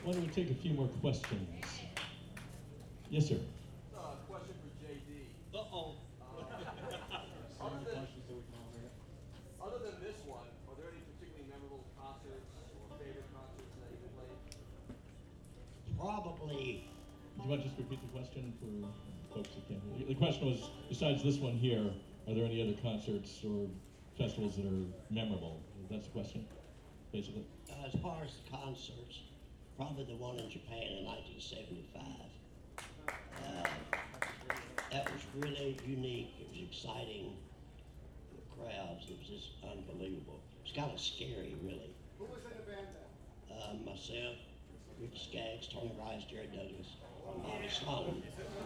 Why don't we take a few more questions? Yes, sir. Question for JD. Uh-oh. Other than this one, are there any particularly memorable concerts or favorite concerts that you played? Probably, Do you want to just repeat the question for folks that can't hear? The question was, besides this one here, are there any other concerts or festivals that are memorable? That's the question, basically. as far as the concerts, probably the one in Japan in 1975. That was really unique. It was exciting. The crowds, it was just unbelievable. It was kind of scary, really. Who was in the band then? Myself, Ricky Skaggs, Tony Rice, Jerry Douglas, and Bobby Sloan.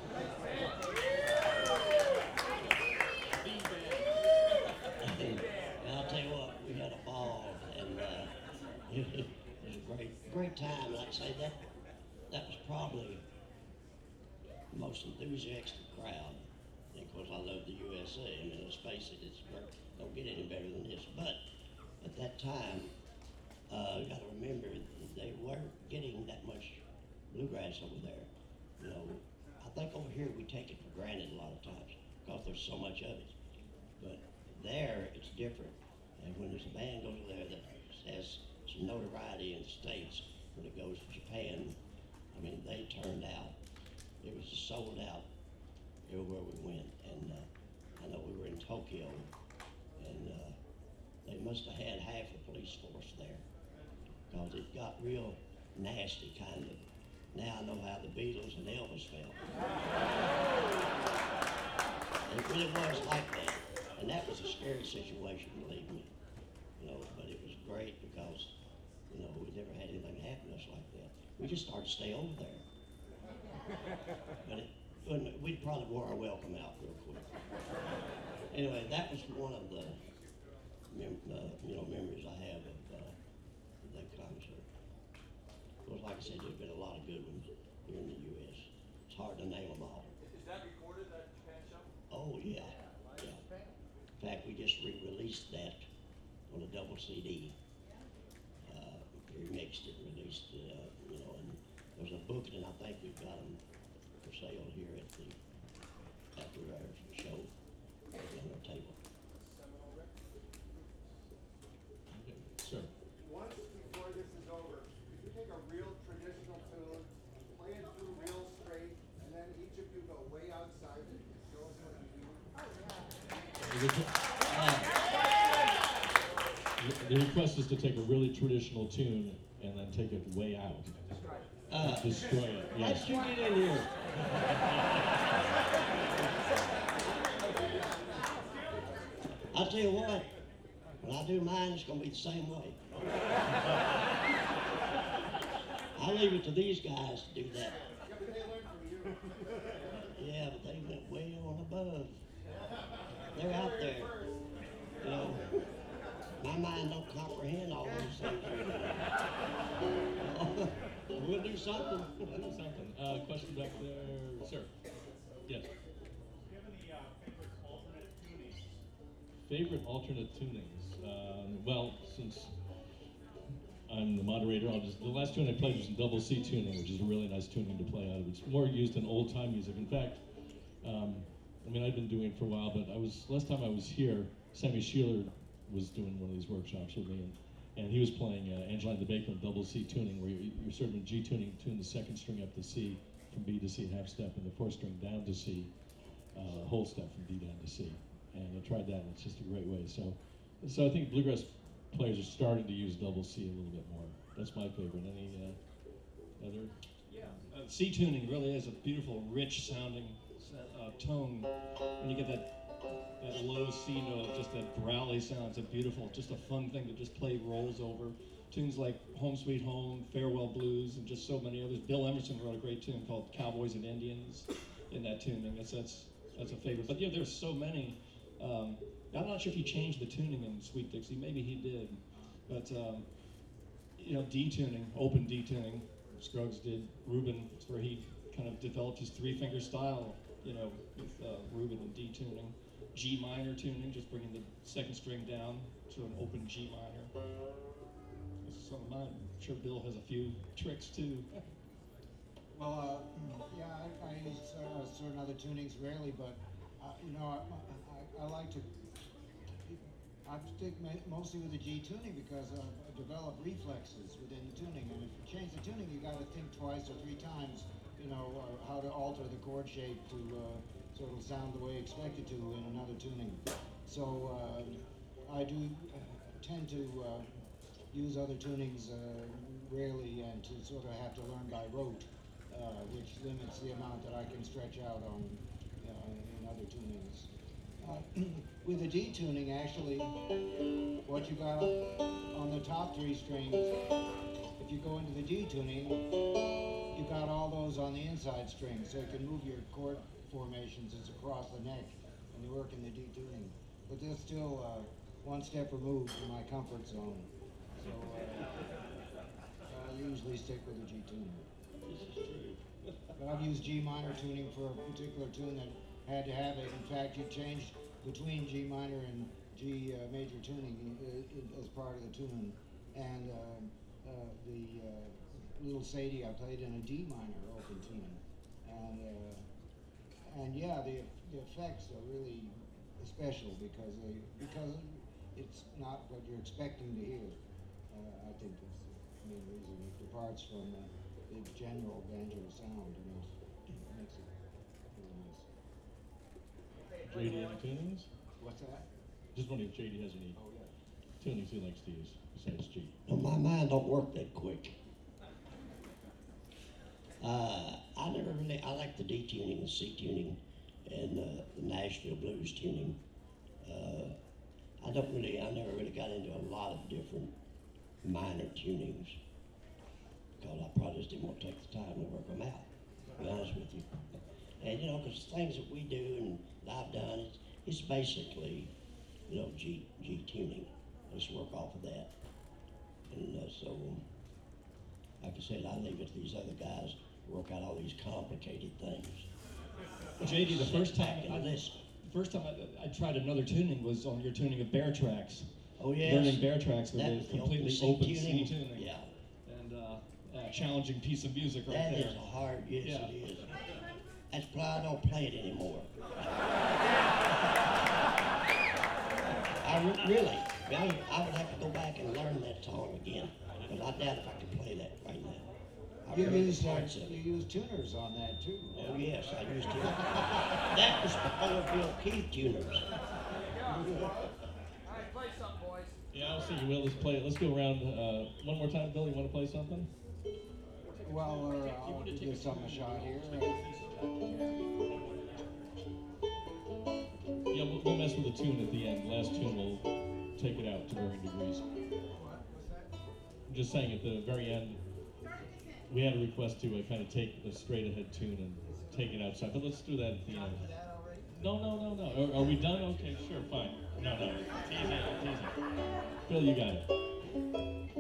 And I'll tell you what, we had a ball, and it was a great time. Like I say, that was probably the most enthusiastic crowd. And of course, I love the USA. I mean, let's face it, don't get any better than this. But at that time, you got to remember they weren't getting that much bluegrass over there. You know, I think over here we take it for granted a lot of times because there's so much of it. But there, it's different. And when there's a band goes there that has some notoriety in the States, when it goes to Japan, I mean, they turned out. It was just sold out everywhere we went. And I know we were in Tokyo, and they must have had half the police force there because it got real nasty, kind of. Now I know how the Beatles and Elvis felt. It really was like that. And that was a scary situation, believe me. You know, but it was great because, you know, we never had anything happen to us like that. We just started to stay over there. But we'd probably wore our welcome out real quick. Anyway, that was one of the memories I have of that concert. Well, like I said, there's been a lot of good ones here in the U.S. It's hard to name them all. Is that recorded, that Japan show? Oh, yeah. In fact, we just re-released that on a double CD. Remixed it, released it, and there's a booklet, and I think we've got them for sale here after our show on our table. Okay, sir. Once before this is over, could you take a real traditional tune, play it through real straight, and then each of you go way outside it and show us what you do? The request is to take a really traditional tune and then take it way out. Destroy it. Yes. How'd you get in here? I'll tell you what, when I do mine, it's going to be the same way. I leave it to these guys to do that. Yeah, but they learn from you. Yeah, but they went way on above. They're out there. You know, my mind don't comprehend all those things. We'll do something. We'll do something. Question back there, sir. Yes. Do you have any favorite alternate tunings? Favorite alternate tunings? Well, since I'm the moderator, the last tune I played was in double C tuning, which is a really nice tuning to play out of. It's more used in old time music. In fact, I've been doing it for a while, but last time I was here, Sammy Sheeler was doing one of these workshops with me, and he was playing Angelina DeBaker double C tuning, where you're sort of in G tuning, tune the second string up to C, from B to C half step, and the fourth string down to C, whole step from D down to C. And I tried that, and it's just a great way. So I think bluegrass players are starting to use double C a little bit more. That's my favorite. Any other? Yeah, C tuning really is a beautiful, rich sounding tone. When you get that low C note, just that growly sound, it's a beautiful, just a fun thing to just play rolls over. Tunes like Home Sweet Home, Farewell Blues, and just so many others. Bill Emerson wrote a great tune called Cowboys and Indians in that tuning. That's a favorite. But yeah, there's so many. I'm not sure if he changed the tuning in Sweet Dixie. Maybe he did. But D tuning, open D tuning, Scruggs did. Rubin, it's where he kind of developed his three-finger style, with Rubin and D tuning. G minor tuning, just bringing the second string down to an open G minor. some of mine. I'm sure Bill has a few tricks too. Well, yeah, I use certain other tunings rarely, but you know, I like to. I stick mostly with the G tuning because I develop reflexes within the tuning, and if you change the tuning, you got to think twice or three times. You know how to alter the chord shape to so it'll sound the way expected to in another tuning. So I do tend to use other tunings rarely, and to sort of have to learn by rote. Which limits the amount that I can stretch out on in other tunings. With the D tuning, actually, what you got on the top three strings, if you go into the D tuning, you got all those on the inside strings, so you can move your chord formations as across the neck when you work in the D tuning. But they're still one step removed from my comfort zone. So I usually stick with the G tuning. This is true. But I've used G minor tuning for a particular tune that had to have it. In fact, you changed between G minor and G major tuning as part of the tune. And the Little Sadie I played in a D minor open tuning. And yeah, the effects are really special because it's not what you're expecting to hear. I think it's the main reason it departs from the general banjo sound, and it makes it really nice. JD, any tunings? What's that? Just wondering if JD has any Oh, yeah. tunings he likes to use besides G. Well, my mind don't work that quick. I like the D tuning, the C tuning, and the Nashville blues tuning. I never really got into a lot of different minor tunings because I probably just didn't want to take the time to work them out, to be honest with you. And you know, because things that we do and that I've done, it's basically, you know, G tuning. Let's work off of that. And so, like I said, I leave it to these other guys to work out all these complicated things. JD, the first time Sit back and listen. I tried another tuning was on your tuning of Bear Tracks. Oh yes. Learning Bear Tracks with That a was the completely C open tuning. C tuning. Yeah. And challenging piece of music right That there. is a hard, yes Yeah. it is. That's why I don't play it anymore. Really, I would have to go back and learn that song again, but I doubt if I could play that right now. I You heard the use parts of it. you use tuners on that too. Oh yes, I used to. That was before Bill Keith tuners. All right, play something, boys. Yeah, I'll see you will. Let's play it. Let's go around one more time. Bill, you want to play something? Well, I'll give something a shot here. Yeah, we'll mess with the tune at the end. Last tune will take it out to varying degrees. I'm just saying at the very end, we had a request to kind of take the straight ahead tune and take it outside. But let's do that at the end. No. Are we done? Okay, sure, fine. No. It's easy. Bill, you got it.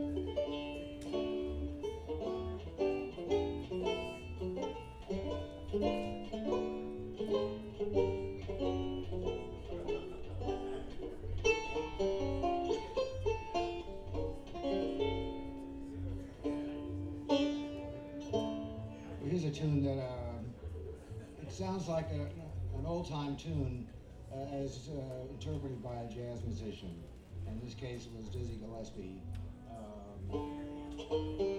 Here's a tune that it sounds like an old-time tune as interpreted by a jazz musician. In this case, it was Dizzy Gillespie.